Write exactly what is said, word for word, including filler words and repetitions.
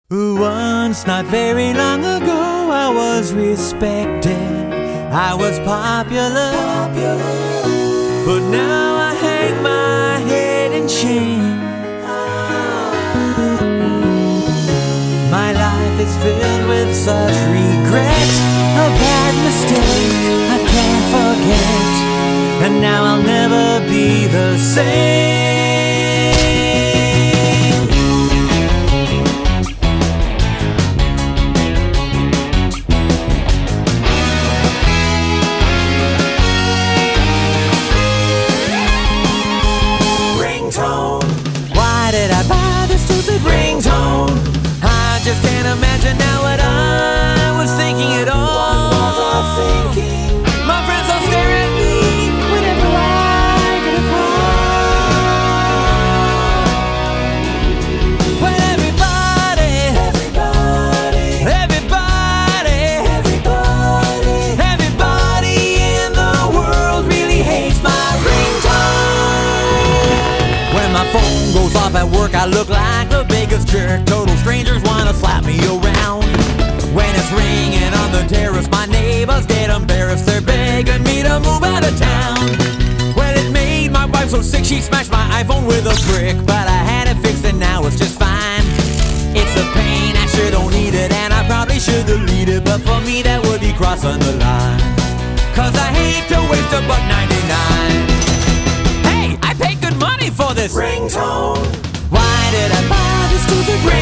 Once, not very long ago, I was respected, I was popular, popular. But now I hang my head in shame. My life is filled with such regrets, a bad mistake I can't forget, and now I'll never be the same. Why did I buy this stupid ringtone? I just can't imagine now what I was thinking at all. What was I thinking? My friends all stare at me whenever I get a call. When everybody, everybody, everybody, everybody, everybody in the world really hates my ringtone. When my phone goes off at work, I look like the biggest jerk. Total strangers wanna slap me around. When it's ringing on the terrace, my neighbors get embarrassed. They're begging me to move out of town. Well, it made my wife so sick, she smashed my iPhone with a brick. But I had it fixed and now it's just fine. It's a pain, I sure don't need it, and I probably should delete it, but for me that would be crossing the line. Cause I hate to waste a buck ninety-nine. Hey, I paid good money for this ringtone. Why did I buy this stupid ringtone?